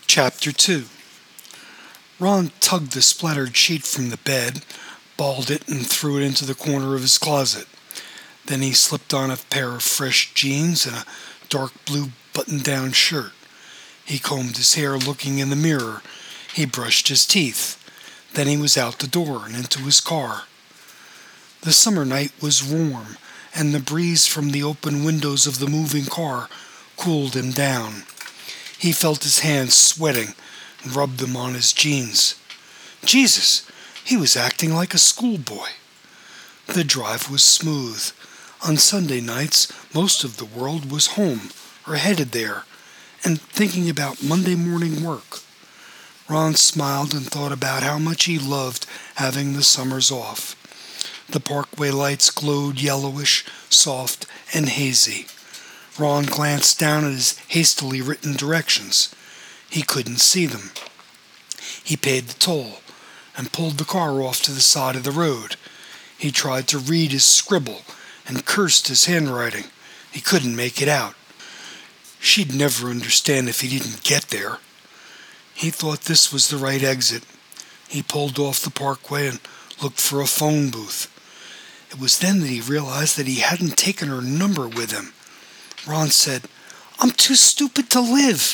Chapter 2. Ron tugged the splattered sheet from the bed, balled it, and threw it into the corner of his closet. Then he slipped on a pair of fresh jeans and a dark blue button-down shirt. He combed his hair looking in the mirror. He brushed his teeth. Then he was out the door and into his car. The summer night was warm, and the breeze from the open windows of the moving car cooled him down. He felt his hands sweating and rubbed them on his jeans. Jesus, he was acting like a schoolboy. The drive was smooth. On Sunday nights, most of the world was home or headed there and thinking about Monday morning work. Ron smiled and thought about how much he loved having the summers off. The parkway lights glowed yellowish, soft, and hazy. Ron glanced down at his hastily written directions. He couldn't see them. He paid the toll and pulled the car off to the side of the road. He tried to read his scribble and cursed his handwriting. He couldn't make it out. She'd never understand if he didn't get there. He thought this was the right exit. He pulled off the parkway and looked for a phone booth. It was then that he realized that he hadn't taken her number with him. Ron said, "I'm too stupid to live."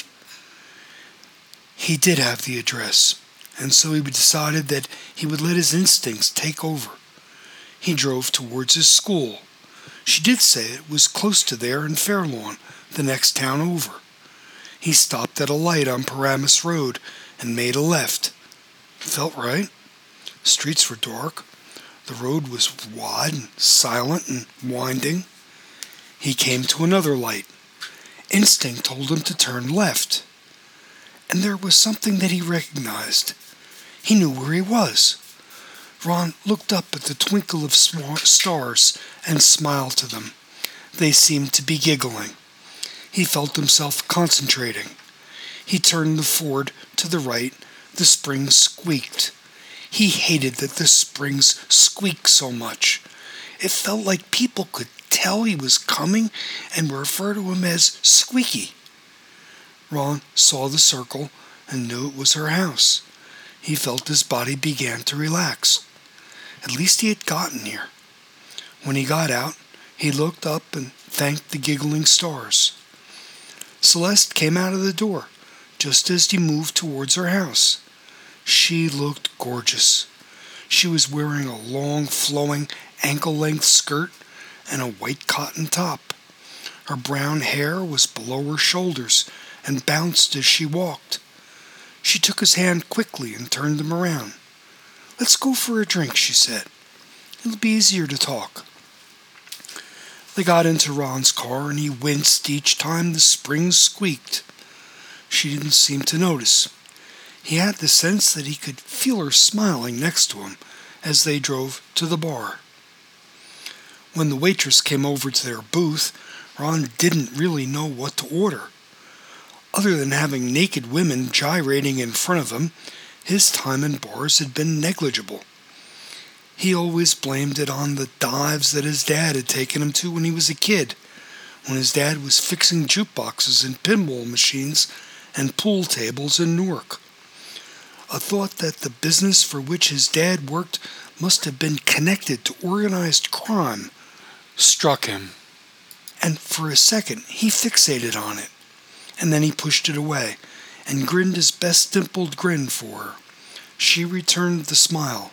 He did have the address, and so he decided that he would let his instincts take over. He drove towards his school. She did say it was close to there in Fairlawn, the next town over. He stopped at a light on Paramus Road and made a left. Felt right. Streets were dark. The road was wide and silent and winding. He came to another light. Instinct told him to turn left. And there was something that he recognized. He knew where he was. Ron looked up at the twinkle of stars and smiled to them. They seemed to be giggling. He felt himself concentrating. He turned the Ford to the right. The springs squeaked. He hated that the springs squeaked so much. It felt like people could tell he was coming and refer to him as Squeaky. Ron saw the circle and knew it was her house. He felt his body began to relax. At least he had gotten here. When he got out, he looked up and thanked the giggling stars. Celeste came out of the door just as he moved towards her house. She looked gorgeous. She was wearing a long, flowing, ankle-length skirt and a white cotton top. Her brown hair was below her shoulders and bounced as she walked. She took his hand quickly and turned him around. "Let's go for a drink," she said. "It'll be easier to talk." They got into Ron's car and he winced each time the springs squeaked. She didn't seem to notice. He had the sense that he could feel her smiling next to him as they drove to the bar. When the waitress came over to their booth, Ron didn't really know what to order. Other than having naked women gyrating in front of him, his time in bars had been negligible. He always blamed it on the dives that his dad had taken him to when he was a kid, when his dad was fixing jukeboxes and pinball machines and pool tables in Newark. A thought that the business for which his dad worked must have been connected to organized crime struck him. And for a second he fixated on it, and then he pushed it away and grinned his best dimpled grin for her. She returned the smile.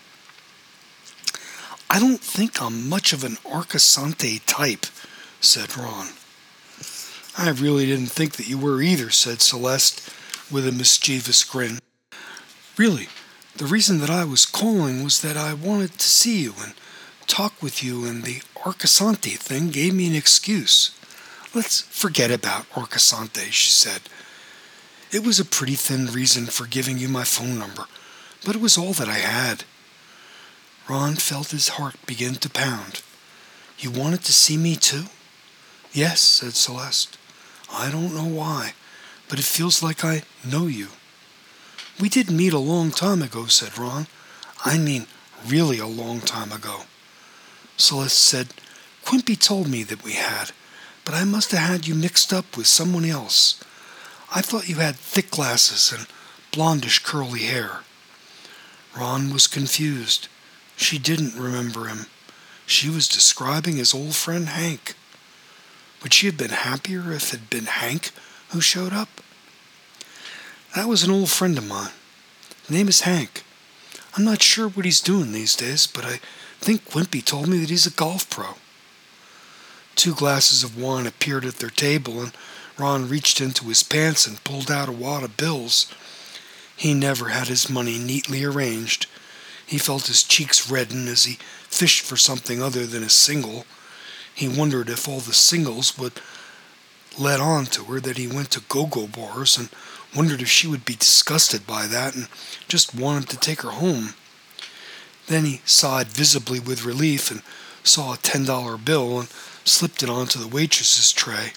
"I don't think I'm much of an Arcasante type," said Ron. "I really didn't think that you were either," said Celeste with a mischievous grin. "Really, the reason that I was calling was that I wanted to see you and talk with you, and the Arcasante thing gave me an excuse. Let's forget about Arcasante," she said. "It was a pretty thin reason for giving you my phone number, but it was all that I had." Ron felt his heart begin to pound. "You wanted to see me too?" "Yes," said Celeste. "I don't know why, but it feels like I know you." "We did meet a long time ago," said Ron. "I mean, really a long time ago." Celeste said, "Quimpy told me that we had, but I must have had you mixed up with someone else. I thought you had thick glasses and blondish curly hair." Ron was confused. She didn't remember him. She was describing his old friend Hank. Would she have been happier if it had been Hank who showed up? "That was an old friend of mine. His name is Hank. I'm not sure what he's doing these days, but I think Quimpy told me that he's a golf pro." 2 glasses of wine appeared at their table, and Ron reached into his pants and pulled out a wad of bills. He never had his money neatly arranged. He felt his cheeks redden as he fished for something other than a single. He wondered if all the singles would let on to her that he went to go-go bars, and wondered if she would be disgusted by that and just want him to take her home. Then he sighed visibly with relief and saw a $10 bill and slipped it onto the waitress's tray.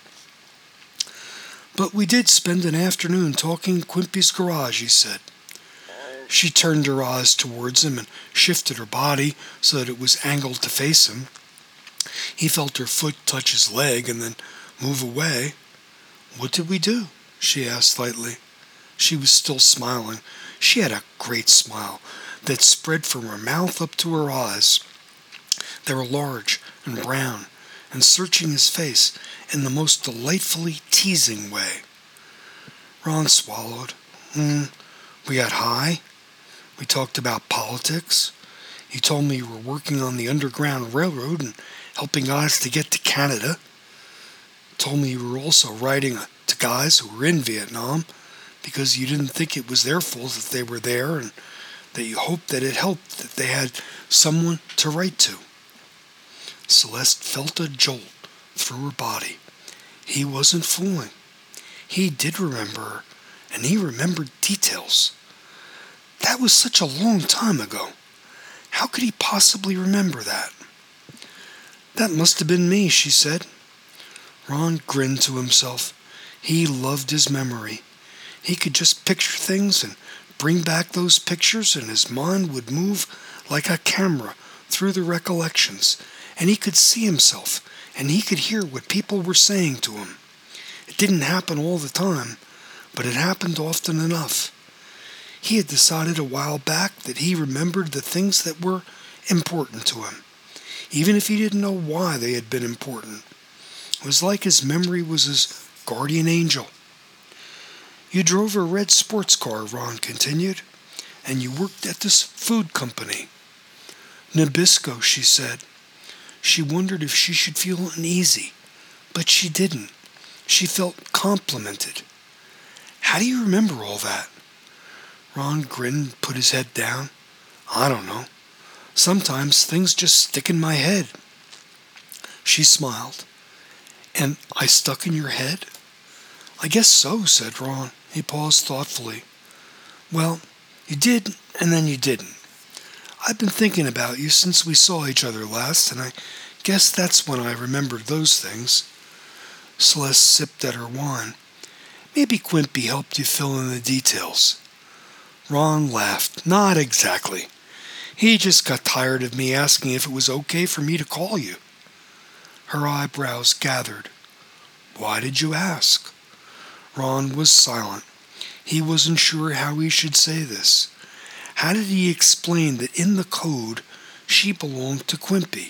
"But we did spend an afternoon talking in Quimpy's garage," he said. She turned her eyes towards him and shifted her body so that it was angled to face him. He felt her foot touch his leg and then move away. "What did we do?" she asked lightly. She was still smiling. She had a great smile that spread from her mouth up to her eyes. They were large and brown and searching his face in the most delightfully teasing way. Ron swallowed. We got high. We talked about politics. You told me you were working on the Underground Railroad and helping guys to get to Canada. Told me you were also writing to guys who were in Vietnam because you didn't think it was their fault that they were there, and that you hoped that it helped that they had someone to write to. Celeste felt a jolt through her body. He wasn't fooling. He did remember her, and he remembered details. That was such a long time ago. How could he possibly remember that? "That must have been me," she said. Ron grinned to himself. He loved his memory. He could just picture things and bring back those pictures, and his mind would move like a camera through the recollections, and he could see himself, and he could hear what people were saying to him. It didn't happen all the time, but it happened often enough. He had decided a while back that he remembered the things that were important to him, even if he didn't know why they had been important. It was like his memory was his guardian angel. "You drove a red sports car," Ron continued, "and you worked at this food company." "Nabisco," she said. She wondered if she should feel uneasy, but she didn't. She felt complimented. "How do you remember all that?" Ron grinned and put his head down. "I don't know. Sometimes things just stick in my head." She smiled. "And I stuck in your head?" "I guess so," said Ron. He paused thoughtfully. "Well, you did, and then you didn't. I've been thinking about you since we saw each other last, and I guess that's when I remembered those things." Celeste sipped at her wine. "Maybe Quimpy helped you fill in the details." Ron laughed. "Not exactly. He just got tired of me asking if it was okay for me to call you." Her eyebrows gathered. "Why did you ask?" Ron was silent. He wasn't sure how he should say this. How did he explain that in the code she belonged to Quimpy?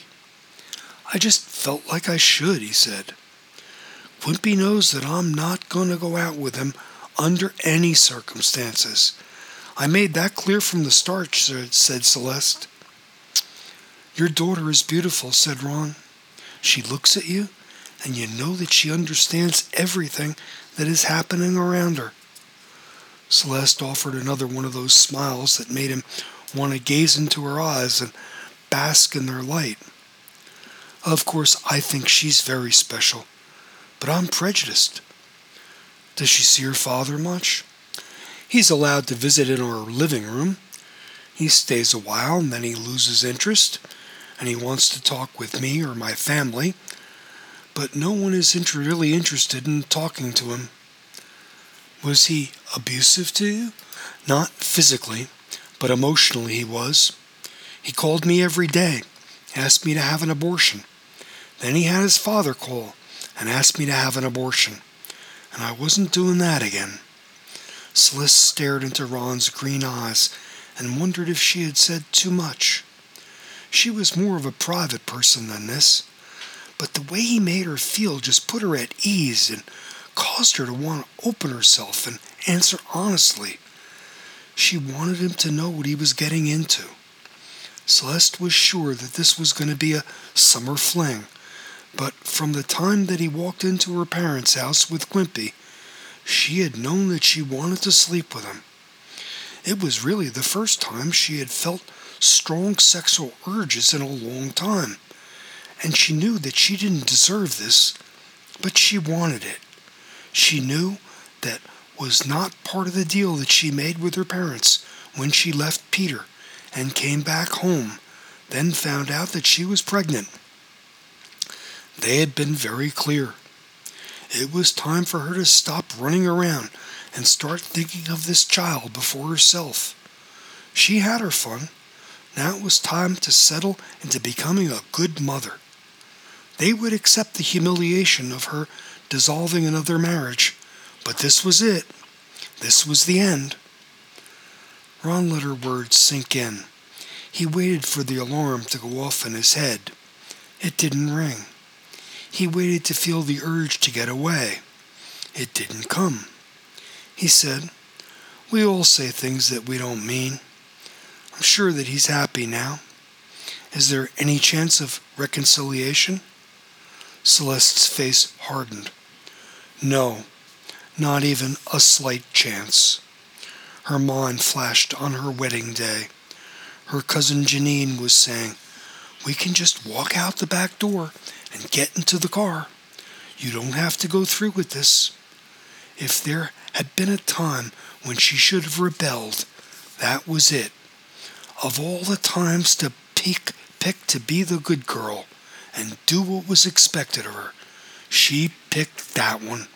"I just felt like I should," he said. "Quimpy knows that I'm not going to go out with him under any circumstances. I made that clear from the start," said Celeste. "Your daughter is beautiful," said Ron. "She looks at you, and you know that she understands everything that is happening around her." Celeste offered another one of those smiles that made him want to gaze into her eyes and bask in their light. "Of course, I think she's very special, but I'm prejudiced." "Does she see her father much?" "He's allowed to visit in our living room. He stays a while and then he loses interest, and he wants to talk with me or my family, but no one is really interested in talking to him." "Was he abusive to you?" "Not physically, but emotionally he was. He called me every day, asked me to have an abortion. Then he had his father call and asked me to have an abortion. and I wasn't doing that again." Celeste stared into Ron's green eyes and wondered if she had said too much. She was more of a private person than this, but the way he made her feel just put her at ease and caused her to want to open herself and answer honestly. She wanted him to know what he was getting into. Celeste was sure that this was going to be a summer fling, but from the time that he walked into her parents' house with Quimpy, she had known that she wanted to sleep with him. It was really the first time she had felt strong sexual urges in a long time, and she knew that she didn't deserve this, but she wanted it. She knew that was not part of the deal that she made with her parents when she left Peter and came back home, then found out that she was pregnant. They had been very clear. It was time for her to stop running around and start thinking of this child before herself. She had her fun. Now it was time to settle into becoming a good mother. They would accept the humiliation of her dissolving another marriage, but this was it. This was the end. Ron let her words sink in. He waited for the alarm to go off in his head. It didn't ring. He waited to feel the urge to get away. It didn't come. He said, "We all say things that we don't mean. I'm sure that he's happy now. Is there any chance of reconciliation?" Celeste's face hardened. "No, not even a slight chance." Her mind flashed on her wedding day. Her cousin Janine was saying, "We can just walk out the back door and get into the car. You don't have to go through with this." If there had been a time when she should have rebelled, that was it. Of all the times to pick to be the good girl and do what was expected of her, she picked that one.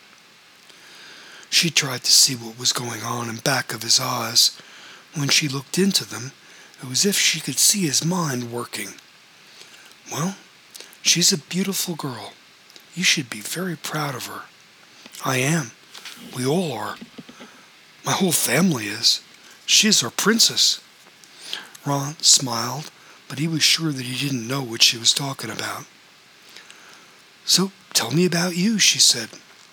She tried to see what was going on in back of his eyes. When she looked into them, it was as if she could see his mind working. "Well, she's a beautiful girl. You should be very proud of her." "I am. We all are. My whole family is. She's our princess." Ron smiled, but he was sure that he didn't know what she was talking about. "So tell me about you," she said.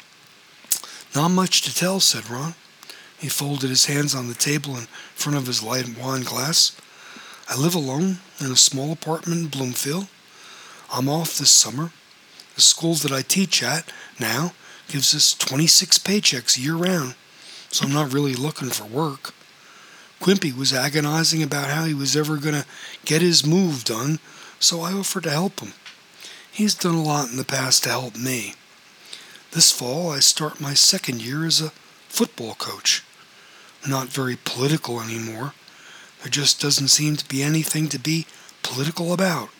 "Not much to tell," said Ron. He folded his hands on the table in front of his light wine glass. "I live alone in a small apartment in Bloomfield. I'm off this summer. The school that I teach at now gives us 26 paychecks year-round, so I'm not really looking for work." Quimpy was agonizing about how he was ever going to get his move done, so I offered to help him. He's done a lot in the past to help me. This fall, I start my second year as a football coach. I'm not very political anymore. There just doesn't seem to be anything to be political about.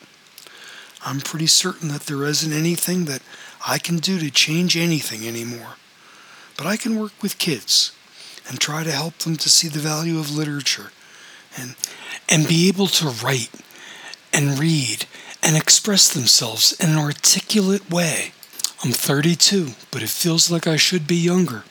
I'm pretty certain that there isn't anything that I can do to change anything anymore. But I can work with kids and try to help them to see the value of literature and be able to write and read and express themselves in an articulate way. I'm 32, but it feels like I should be younger."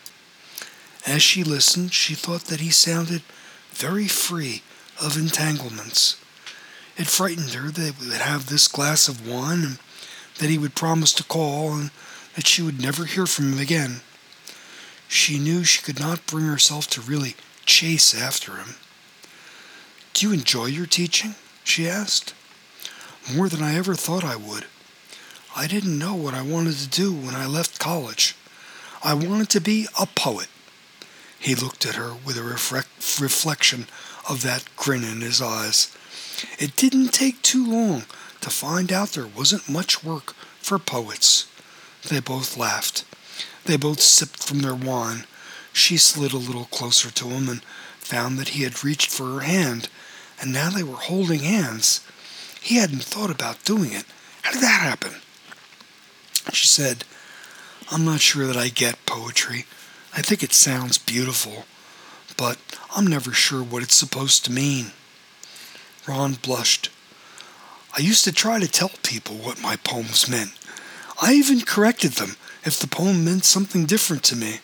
As she listened, she thought that he sounded very free of entanglements. It frightened her that he would have this glass of wine and that he would promise to call and that she would never hear from him again. She knew she could not bring herself to really chase after him. "Do you enjoy your teaching?" she asked. "More than I ever thought I would. I didn't know what I wanted to do when I left college. I wanted to be a poet." He looked at her with a reflection of that grin in his eyes. It didn't take too long to find out there wasn't much work for poets. They both laughed. They both sipped from their wine. She slid a little closer to him and found that he had reached for her hand, and now they were holding hands. He hadn't thought about doing it. How did that happen? She said, "I'm not sure that I get poetry. I think it sounds beautiful, but I'm never sure what it's supposed to mean." Ron blushed. "I used to try to tell people what my poems meant. I even corrected them if the poem meant something different to me.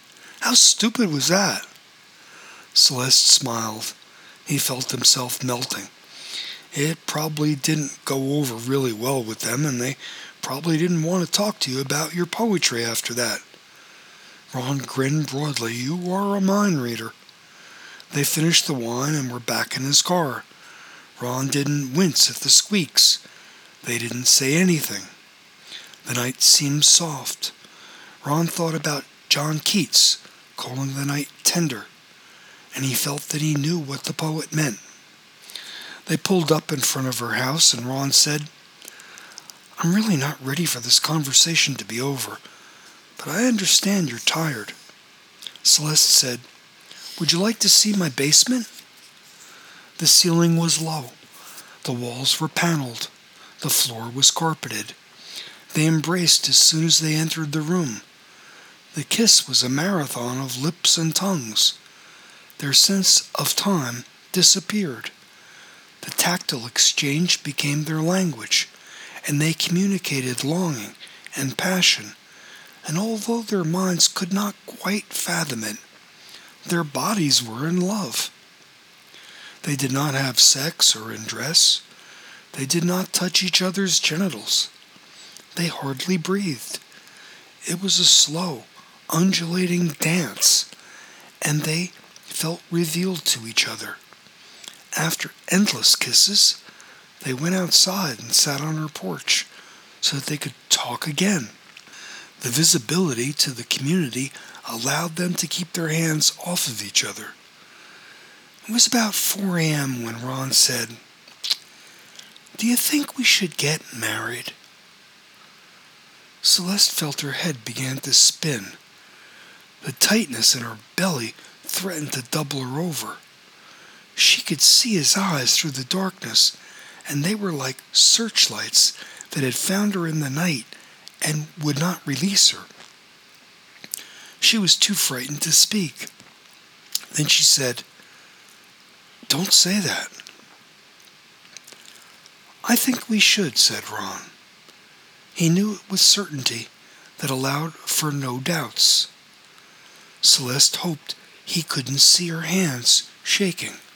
How stupid was that? Celeste smiled. He felt himself melting. It probably didn't go over really well with them, and they probably didn't want to talk to you about your poetry after that. Ron grinned broadly. You are a mind reader. They finished the wine and were back in his car. Ron didn't wince at the squeaks. They didn't say anything. The night seemed soft. Ron thought about John Keats calling the night tender, and he felt that he knew what the poet meant. They pulled up in front of her house, and Ron said, I'm really not ready for this conversation to be over, but I understand you're tired. Celeste said, Would you like to see my basement? The ceiling was low. The walls were paneled. The floor was carpeted. They embraced as soon as they entered the room. The kiss was a marathon of lips and tongues. Their sense of time disappeared. The tactile exchange became their language, and they communicated longing and passion, and although their minds could not quite fathom it, their bodies were in love. They did not have sex or undress. They did not touch each other's genitals. They hardly breathed. It was a slow, undulating dance, and they felt revealed to each other. After endless kisses, they went outside and sat on her porch so that they could talk again. The visibility to the community allowed them to keep their hands off of each other. It was about 4 a.m. when Ron said, Do you think we should get married? Celeste felt her head begin to spin. The tightness in her belly threatened to double her over. She could see his eyes through the darkness, and they were like searchlights that had found her in the night and would not release her. She was too frightened to speak. Then she said, Don't say that. I think we should, said Ron. He knew it with certainty that allowed for no doubts. Celeste hoped he couldn't see her hands shaking.